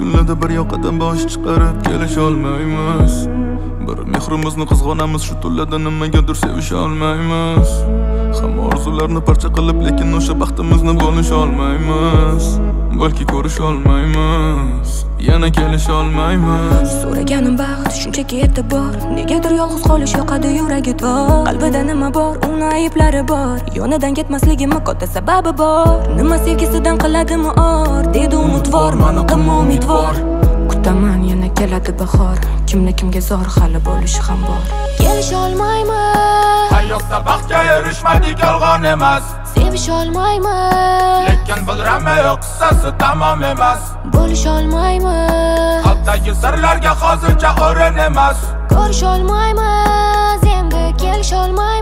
kunlarda bir yoqadan bosh chiqarib kelisha olmaymiz. Bir mehrimizni qizg'onamiz, shu tunlarda nimagadir sevisha olmaymiz. Hamma orzularni parcha qilib, lekin o'sha baxtimizni bo'lisha olmaymiz. Balki ko'risha olmaymiz, yana kelisha olmaymiz. So'raganim baxt shunchaki e'tibor, negadir yolg'iz qolish yoqadi yuragida. Qalbida nima bor, uni ayblari bor, yonidan ketmasligimni katta sababi bor. Nima sevgisidan qiladimi or, dedi umidvor, mana qilma umidvor. Kutaman yana keladi bahor, kimni kimga zor hali bo'lishi ham bor. Kelisha olmayman, hayotda baxtga erishmadik yolg'on emas. Sevisha olmayman, lekin bilraman yo'q qissasi tamom emas. bo'lisha olmayman, qalbdagi sirlarga hozircha o'rin emas. ko'risha olmayman, endi kelisha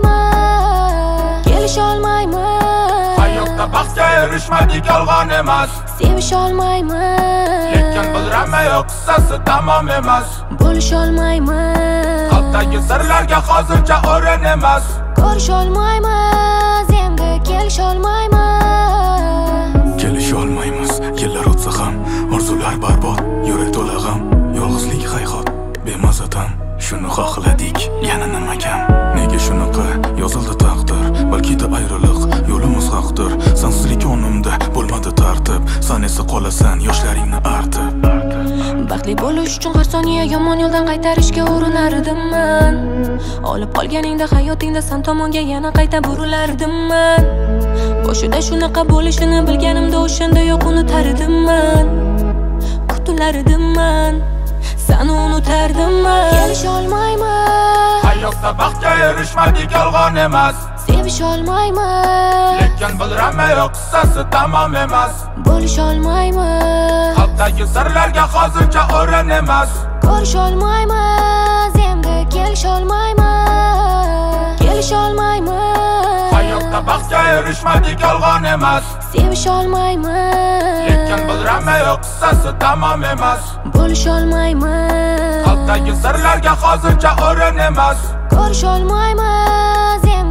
olmayman, kelisha olmayman. Hayotda baxtga erishmadik yolg'on emas. Sevisha olmayman, lekin bilraman yo'q qissasi tamom emas. bo'lisha olmayman, qalbdagi sirlarga hozircha o'rin emas. ko'risha olmayman, endi kelisha olmayman. Kelisha olmaymiz, yillar o'tsa ham orzular barbod, yurak to'la g'am, yolg'izlik hayhot, bemazadan shuni xohladik, yana nima kam? Nega shunaqa yozildi taqdir? Balki-da ayriliq yo'limiz haqdir. Sensizlik onimda bo'lmadi tartib, sen esa qolasan yoshlaringni artib. Baxtli bo'lish uchun har soniya yomon yo'ldan qaytarishga urinardimman. Olib qolganingda hayotingda sen tomonga yana qayta burilardimman. Boshida shunaqa bo'lishini bilganimda o'shanda yo'q unutardimman. Kutilardimman, seni unutardimman. Kelisha olmayman, hayotda baxtga erishmadik yolg'on emas. sevisha olmayman, lekin bilraman yo'q qissasi tamom emas. bo'lisha olmayman, qalbdagi sirlarga hozircha o'rin emas. ko'risha olmayman, endi kelisha olmayman, kelisha olmayman. Hayotda baxtga erishmadik yolg'on emas. Sevisha olmayman, lekin bilraman yo'q qissasi tamom emas. bo'lisha olmayman, qalbdagi sirlarga hozircha o'rin emas. ko'risha olmayman,